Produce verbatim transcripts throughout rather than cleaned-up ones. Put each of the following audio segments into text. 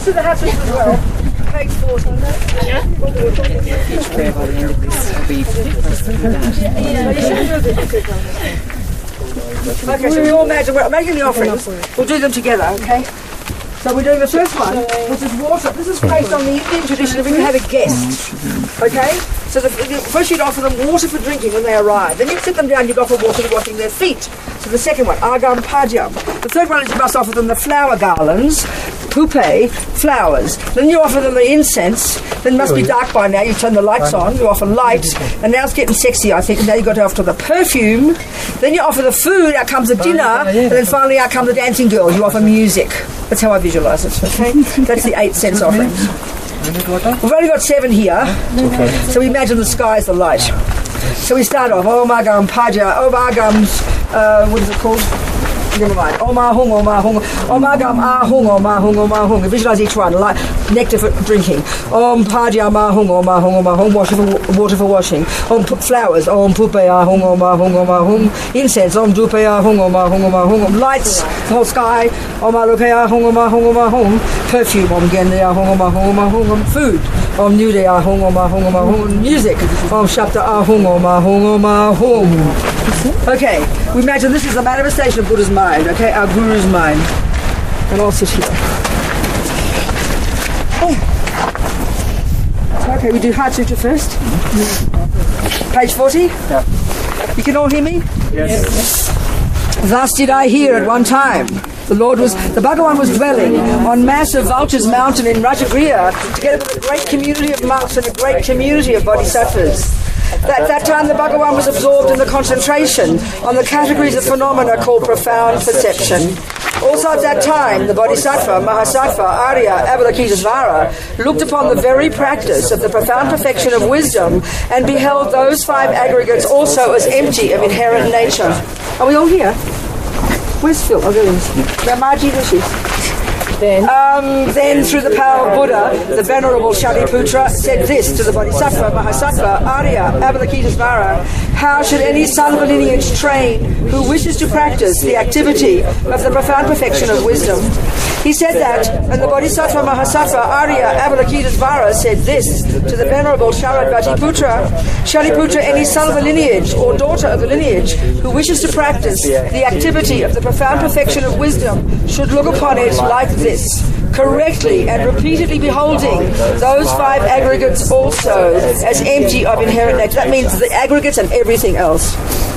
rest of the hatches as well. Page forty. Yeah. Each prayer by the end of this will be Okay, so we all imagine we're making the offerings. We'll do them together, okay? So we're doing the first one, which is water. This is based on the Indian tradition of when you have a guest. Okay? So the, the, first you'd offer them water for drinking when they arrive. Then you'd sit them down, you'd offer water for washing their feet. So the second one, Agam Pajam. The third one is you must offer them the flower garlands, pupae, flowers. Then you offer them the incense. Then it must be dark by now. You turn the lights on, you offer light. And now it's getting sexy, I think. And now you've got to offer the perfume. Then you offer the food, out comes the dinner. And then finally out come the dancing girls. You offer music. That's how I visualise it, okay? That's the eight sense offerings. We've only got seven here. So we imagine the sky is the light. So we start off, Om Agam Paja, Om Agam, uh, what is it called? Never mind. Om Ahung, Om Ahung, Om Agam Ahung, Om Ahung, Om Ahung. Visualise each one, like nectar for drinking. Om Paja Mahung, Om Ahung, Om Ahung, water for, water for washing. Om flowers, Om Pupe Ahung, Om Ahung, Om Ahung. Incense, Om Dupe Ahung, Om Ahung, Om Ahung. Lights, whole sky, Om Alupe Ahung, Om Ahung, Om Ahung. Perfume, Om Gende Ahung, Om Ahung, Om Ahung. Food, Om Nude Ahung, Om Ahung, Om Ahung. Music, Om Shapta Ahung, Om Ahung, Om Ahung. Okay, we imagine this is the manifestation of Buddha's mind, okay, our Guru's mind. And I'll sit here. Oh. Okay, we do Heart Sutra first. Page forty? Yeah. You can all hear me? Yes. Thus did I hear at one time. The Lord was, the Bhagavan was dwelling on massive Vulture's mountain in Rajagriha, together with a great community of monks and a great community of bodhisattvas. At that time the Bhagavan was absorbed in the concentration on the categories of phenomena called profound perception. Also at that time, the Bodhisattva, Mahasattva, Arya, Avalokitesvara looked upon the very practice of the profound perfection of wisdom and beheld those five aggregates also as empty of inherent nature. Are we all here? Where's Phil? Oh, there he is. Ramaji Rishi. Then, um, then, through the power of Buddha, the Venerable Shariputra said this to the Bodhisattva, Mahasattva, Arya, Avalokitesvara: how should any son of a lineage train who wishes to practice the activity of the profound perfection of wisdom? He said that, and the Bodhisattva, Mahasattva, Arya, Avalokitesvara said this to the Venerable Sharadvatiputra: Shariputra, any son of a lineage or daughter of a lineage who wishes to practice the activity of the profound perfection of wisdom should look upon it like this, correctly and repeatedly beholding those five aggregates also as empty of inherent nature. That means the aggregates and everything else.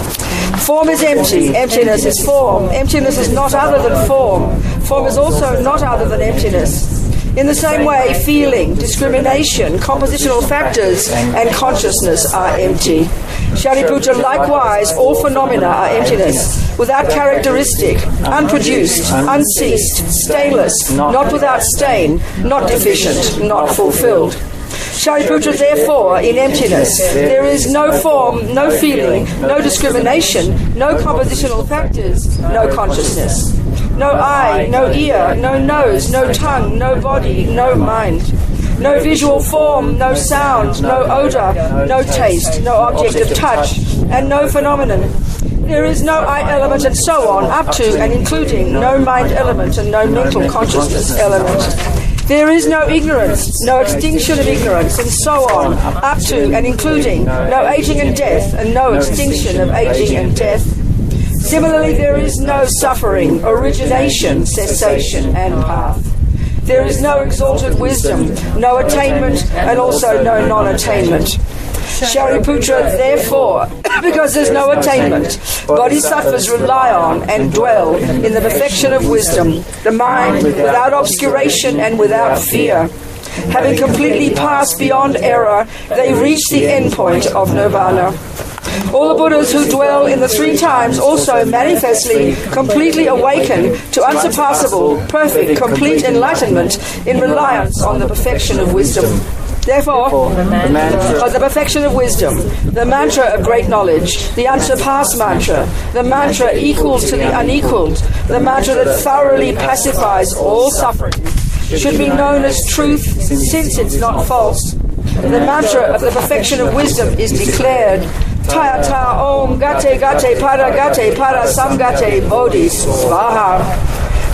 Form is empty, emptiness is form. Emptiness is not other than form. Form is also not other than emptiness. In the same way, feeling, discrimination, compositional factors, and consciousness are empty. Shariputra, likewise, all phenomena are emptiness, without characteristic, unproduced, unceased, stainless, not without stain, not deficient, not fulfilled. Shariputra, therefore, in emptiness, there is no form, no feeling, no discrimination, no compositional factors, no consciousness. No eye, no ear, no nose, no tongue, no body, no mind. No visual form, no sound, no odour, no taste, no object of touch, and no phenomenon. There is no I element and so on, up to and including no mind element and no mental consciousness element. There is no ignorance, no extinction of ignorance, and so on, up to and including no aging and death, and no extinction of aging and death. Similarly, there is no suffering, origination, cessation, and path. There is no exalted wisdom, no attainment, and also no non-attainment. Shariputra, therefore, because there's no attainment, bodhisattvas rely on and dwell in the perfection of wisdom, the mind without obscuration and without fear. Having completely passed beyond error, they reach the end point of nirvana. All the Buddhas who dwell in the three times also manifestly, completely awaken to unsurpassable, perfect, complete enlightenment in reliance on the perfection of wisdom. Therefore, the, mantra. the perfection of wisdom, the mantra of great knowledge, the unsurpassed mantra, the mantra equals to the unequaled, the mantra that thoroughly pacifies all suffering, should be known as truth since it's not false. The mantra of the perfection of wisdom is declared. Taya ta om gate gate para gate para samgate bodhi svaha.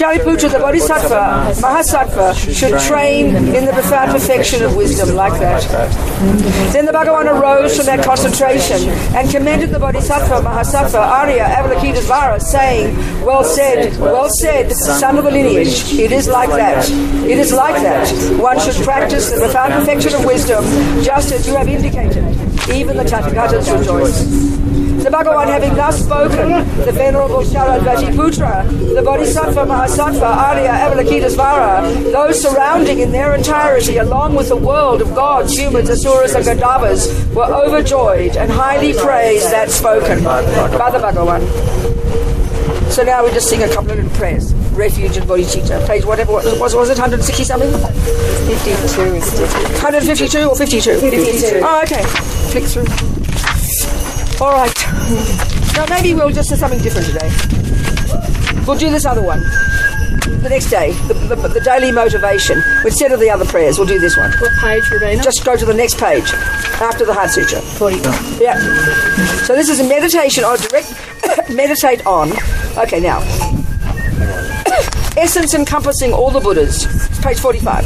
Shariputra, the Bodhisattva, Mahasattva, should train in the profound perfection of wisdom like that. Then the Bhagavan arose from that concentration and commended the Bodhisattva, Mahasattva, Arya, Avalokitesvara, saying, well said, well said, son of the lineage. It is like that. It is like that. One should practice the profound perfection of wisdom, just as you have indicated. Even the Tathagatas rejoice. The Bhagavan, having thus spoken, the Venerable Sharadvajiputra, the Bodhisattva, Mahasattva, Arya, Avalokitesvara, those surrounding in their entirety, along with the world of gods, humans, asuras, and Gandharvas, were overjoyed and highly praised that spoken by the Bhagavan. So now we just sing a couple of little prayers. Refuge and bodhicitta. Page whatever, what was, was it, one hundred sixty something? fifty-two is different. one hundred fifty-two or fifty-two? fifty-two. Oh, okay. Flick through. All right. Now maybe we'll just do something different today. We'll do this other one. The next day, the, the, the daily motivation. Instead of the other prayers, we'll do this one. What page, Ravina? Just go to the next page after the Heart Sutra. forty. Yeah. So this is a meditation or direct meditate on. Okay, now. Essence encompassing all the Buddhas. Page forty-five.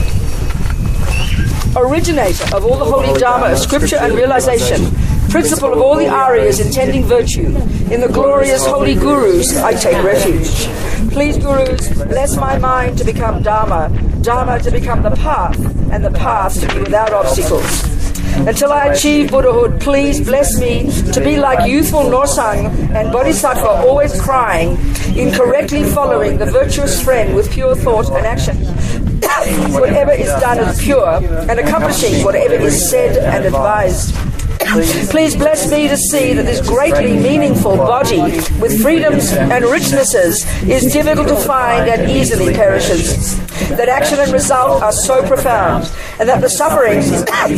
Originator of all the holy Dharma of scripture and realization. Principle of all the Aryas intending virtue. In the glorious holy Gurus, I take refuge. Please, Gurus, bless my mind to become Dharma, Dharma to become the path, and the path to be without obstacles. Until I achieve Buddhahood, please bless me to be like youthful Norsang and Bodhisattva, always crying, incorrectly following the virtuous friend with pure thought and action. Whatever is done is pure, and accomplishing whatever is said and advised. Please bless me to see that this greatly meaningful body with freedoms and richnesses is difficult to find and easily perishes. That action and result are so profound, and that the sufferings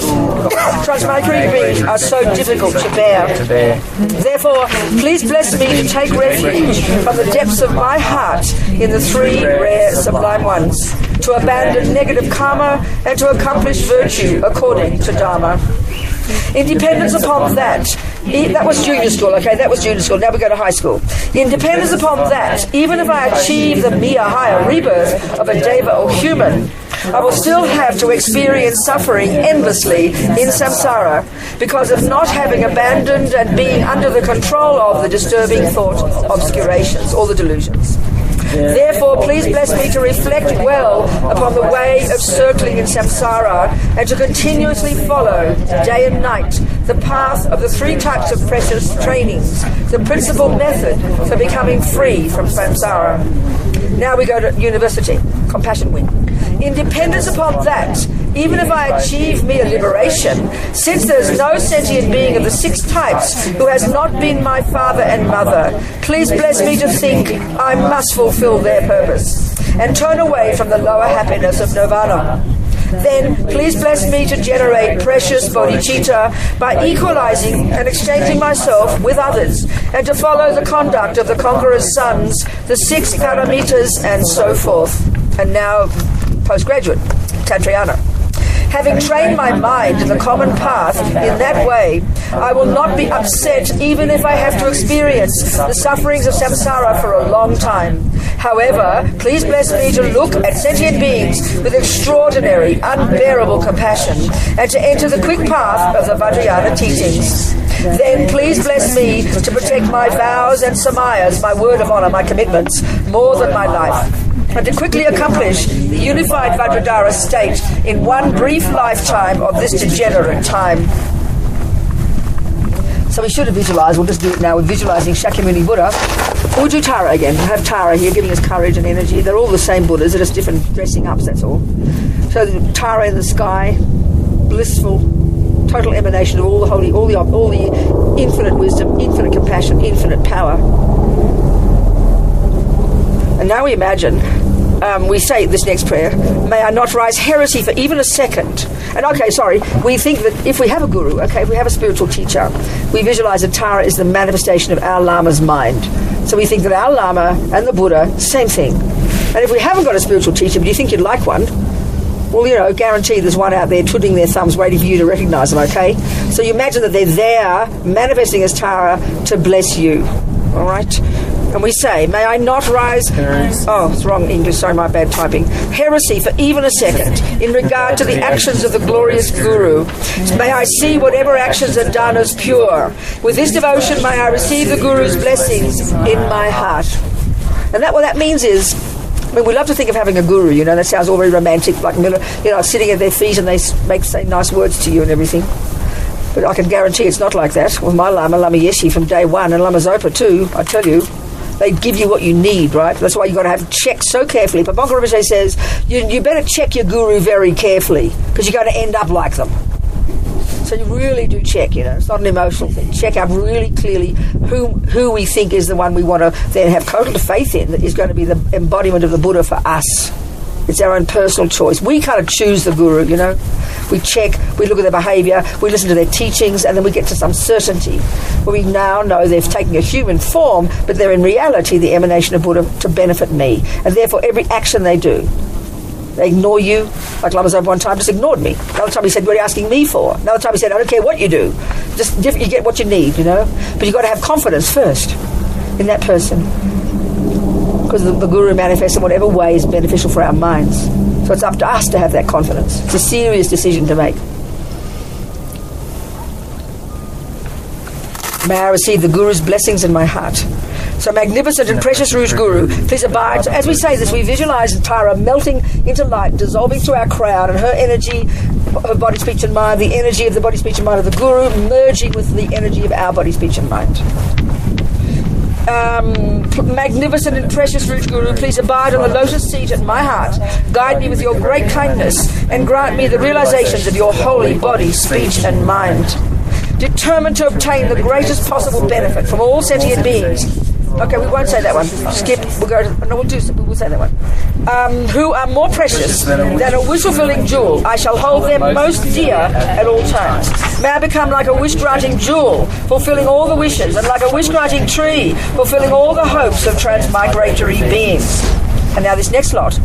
transmigratory beings are so difficult to bear. Therefore, please bless me to take refuge from the depths of my heart in the three rare sublime ones, to abandon negative karma and to accomplish virtue according to Dharma. In dependence upon that, e- that was junior school, okay, that was junior school, now we go to high school. In dependence upon that, even if I achieve the mere higher rebirth of a deva or human, I will still have to experience suffering endlessly in samsara because of not having abandoned and being under the control of the disturbing thought obscurations, or the delusions. Therefore, please bless me to reflect well upon the way of circling in samsara and to continuously follow, day and night, the path of the three types of precious trainings, the principal method for becoming free from samsara. Now we go to university, compassion wing. In dependence upon that, even if I achieve mere liberation, since there's no sentient being of the six types who has not been my father and mother, please bless me to think I must fulfill their purpose and turn away from the lower happiness of nirvana. Then please bless me to generate precious bodhicitta by equalizing and exchanging myself with others, and to follow the conduct of the conqueror's sons, the six paramitas, and so forth. And now, postgraduate, Tantrayana. Having trained my mind in the common path in that way, I will not be upset even if I have to experience the sufferings of samsara for a long time. However, please bless me to look at sentient beings with extraordinary, unbearable compassion, and to enter the quick path of the Vajrayana teachings. Then please bless me to protect my vows and samayas, my word of honor, my commitments, more than my life, and to quickly accomplish the unified Vajradhara state in one brief lifetime of this degenerate time. So we should have visualized, we'll just do it now with visualizing Shakyamuni Buddha. We'll do Tara again. We'll have Tara here giving us courage and energy. They're all the same Buddhas, they're just different dressing ups, that's all. So Tara in the sky, blissful, total emanation of all the holy, all the, all the infinite wisdom, infinite compassion, infinite power. And now we imagine, um, we say this next prayer, may I not rise heresy for even a second. And okay, sorry, we think that if we have a guru, okay, if we have a spiritual teacher, we visualize that Tara is the manifestation of our Lama's mind. So we think that our Lama and the Buddha, same thing. And if we haven't got a spiritual teacher, but you think you'd like one, well, you know, guarantee there's one out there twiddling their thumbs waiting for you to recognize them, okay? So you imagine that they're there manifesting as Tara to bless you, all right? And we say, may I not rise... Oh, it's wrong English, sorry, my bad typing. Heresy for even a second in regard to the actions of the glorious Guru. May I see whatever actions are done as pure. With this devotion, may I receive the Guru's blessings in my heart. And that what that means is, I mean, we love to think of having a guru, you know, that sounds all very romantic, like, you know, sitting at their feet and they make say nice words to you and everything. But I can guarantee it's not like that. With my Lama, Lama Yeshe from day one, and Lama Zopa too, I tell you, they give you what you need, right? That's why you've got to have checked so carefully. But Bhangra Rinpoche says, you, you better check your guru very carefully, because you're going to end up like them. So you really do check, you know. It's not an emotional thing. Check out really clearly who who we think is the one we want to then have total faith in, that is going to be the embodiment of the Buddha for us. It's our own personal choice. We kind of choose the guru, you know. We check, we look at their behaviour, we listen to their teachings, and then we get to some certainty where we now know they've taken a human form, but they're in reality the emanation of Buddha to benefit me. And therefore every action they do, they ignore you. Like Lama Zopa one time just ignored me. Another time he said, what are you asking me for? Another time he said, I don't care what you do. Just you get what you need, you know. But you've got to have confidence first in that person. Because the, the Guru manifests in whatever way is beneficial for our minds. So it's up to us to have that confidence. It's a serious decision to make. May I receive the Guru's blessings in my heart. So magnificent and precious Rouge Guru, please abide. So as we say this, we visualize Tara melting into light, dissolving through our crown, and her energy, her body, speech and mind, the energy of the body, speech and mind of the Guru, merging with the energy of our body, speech and mind. Um, magnificent and precious Rouge Guru, please abide on the lotus seat at my heart. Guide me with your great kindness and grant me the realizations of your holy body, speech and mind. Determined to obtain the greatest possible benefit from all sentient beings. Okay, we won't say that one. Skip. We'll go to, no, we'll do. We'll say that one. Um, who are more precious than a wish-fulfilling jewel? I shall hold them most dear at all times. May I become like a wish-granting jewel, fulfilling all the wishes, and like a wish-granting tree, fulfilling all the hopes of transmigratory beings. And now this next lot,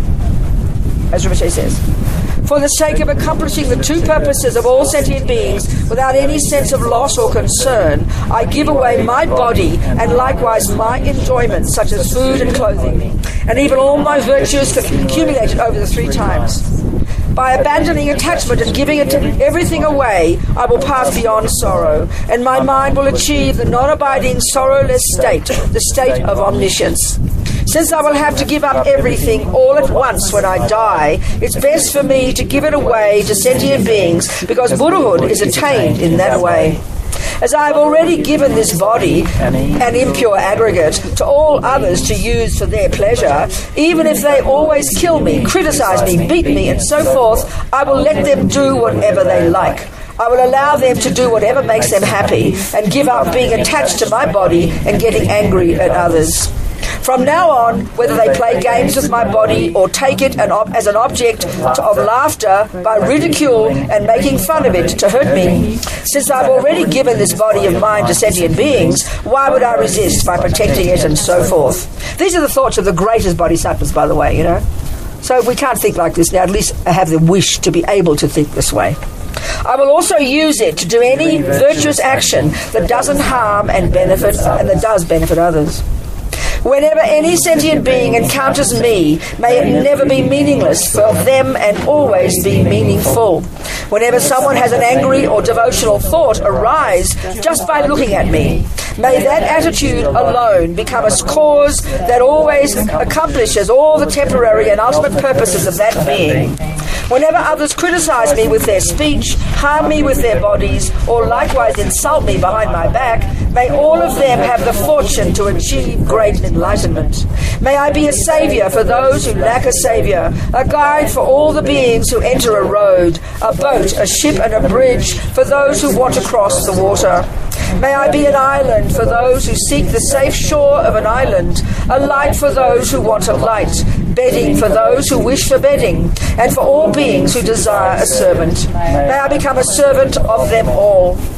as Rinpoche says. For the sake of accomplishing the two purposes of all sentient beings without any sense of loss or concern, I give away my body and likewise my enjoyments such as food and clothing, and even all my virtues accumulated over the three times. By abandoning attachment and giving it everything away, I will pass beyond sorrow, and my mind will achieve the non-abiding, sorrowless state, the state of omniscience. Since I will have to give up everything all at once when I die, it's best for me to give it away to sentient beings, because Buddhahood is attained in that way. As I have already given this body, an impure aggregate, to all others to use for their pleasure, even if they always kill me, criticize me, beat me, and so forth, I will let them do whatever they like. I will allow them to do whatever makes them happy, and give up being attached to my body and getting angry at others. From now on, whether they play games with my body or take it an ob- as an object to, of laughter by ridicule and making fun of it to hurt me, since I've already given this body of mine to sentient beings, why would I resist by protecting it and so forth? These are the thoughts of the greatest bodhisattvas, by the way, you know. So if we can't think like this now, at least have the wish to be able to think this way. I will also use it to do any virtuous action that doesn't harm and benefit, and that does benefit others. Whenever any sentient being encounters me, may it never be meaningless for them and always be meaningful. Whenever someone has an angry or devotional thought arise just by looking at me, may that attitude alone become a cause that always accomplishes all the temporary and ultimate purposes of that being. Whenever others criticize me with their speech, harm me with their bodies, or likewise insult me behind my back, may all of them have the fortune to achieve great enlightenment. May I be a saviour for those who lack a saviour, a guide for all the beings who enter a road, a boat, a ship and a bridge for those who want to cross the water. May I be an island for those who seek the safe shore of an island, a light for those who want a light, bedding for those who wish for bedding, and for all beings who desire a servant. May I become a servant of them all.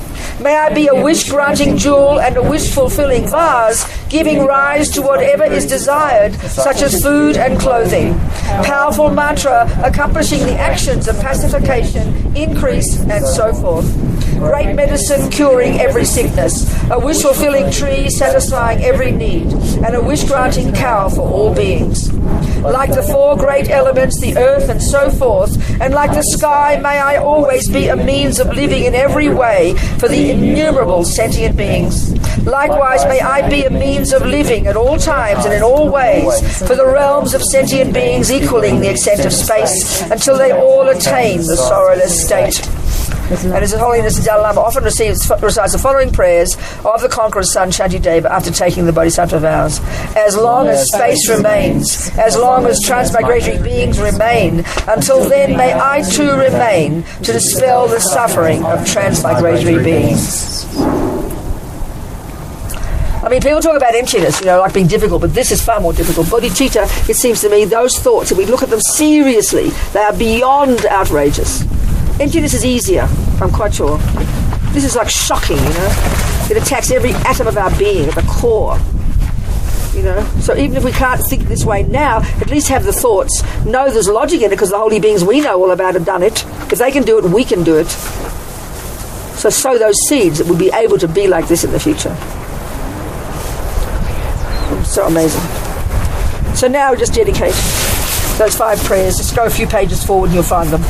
May I be a wish-granting jewel and a wish-fulfilling vase, giving rise to whatever is desired, such as food and clothing. Powerful mantra accomplishing the actions of pacification, increase, and so forth. Great medicine curing every sickness. A wish-fulfilling tree satisfying every need. And a wish-granting cow for all beings. Like the four great elements, the earth and so forth, and like the sky, may I always be a means of living in every way for the innumerable sentient beings. Likewise, may I be a means of living at all times and in all ways for the realms of sentient beings equaling the extent of space until they all attain the sorrowless state. And His Holiness the Dalai Lama often receives, recites the following prayers of the Conqueror's son Shantideva after taking the Bodhisattva vows. As long as space remains, as long as transmigratory beings remain, until then may I too remain to dispel the suffering of transmigratory beings. I mean, people talk about emptiness, you know, like being difficult, but this is far more difficult. Bodhicitta, it seems to me, those thoughts, if we look at them seriously, they are beyond outrageous. Emptiness is easier, I'm quite sure. This is like shocking, you know. It attacks every atom of our being at the core. You know, so even if we can't think this way now, at least have the thoughts. Know there's logic in it because the holy beings we know all about have done it. If they can do it, we can do it. So sow those seeds that we'll be able to be like this in the future. So amazing. So now just dedicate those five prayers. Just go a few pages forward and you'll find them.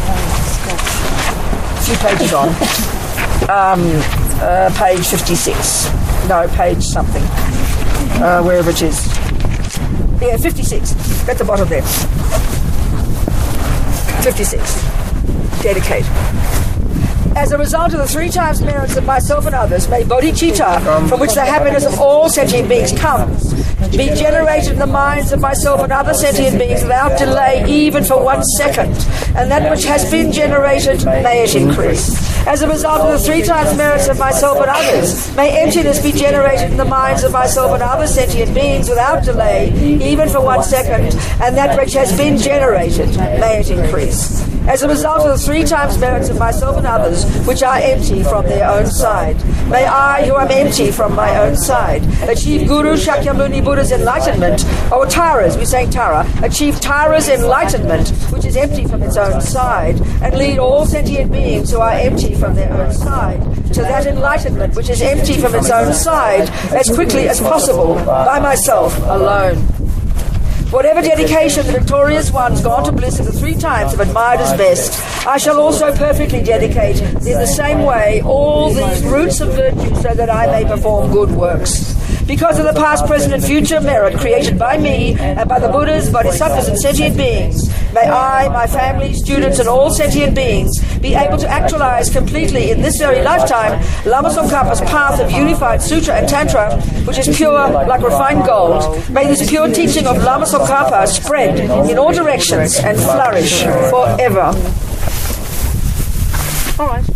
A few pages on. Um, uh, page fifty-six. No, page something. Uh, wherever it is. Yeah, fifty-six. At the bottom there. fifty-six. Dedicate. As a result of the three times merits of myself and others, may bodhicitta, from which the happiness of all sentient beings comes, be generated in the minds of myself and other sentient beings without delay, even for one second, and that which has been generated, may it increase. As a result of the three times merits of myself and others, may emptiness be generated in the minds of myself and other sentient beings without delay, even for one second, and that which has been generated, may it increase. As a result of the three times merits of myself and others, which are empty from their own side, may I, who am empty from my own side, achieve Guru Shakyamuni Buddha's enlightenment, or Tara's, we say Tara, achieve Tara's enlightenment, which is empty from its own side, and lead all sentient beings who are empty from their own side to that enlightenment which is empty from its own side as quickly as possible, by myself alone. Whatever dedication the victorious ones gone to bliss of the three times have admired as best, I shall also perfectly dedicate in the same way all these roots of virtue so that I may perform good works. Because of the past, present, and future merit created by me and by the Buddhas, Bodhisattvas, and sentient beings, may I, my family, students, and all sentient beings be able to actualize completely in this very lifetime Lama Tsongkhapa's path of unified sutra and tantra, which is pure like refined gold. May this pure teaching of Lama Tsongkhapa spread in all directions and flourish forever. All right.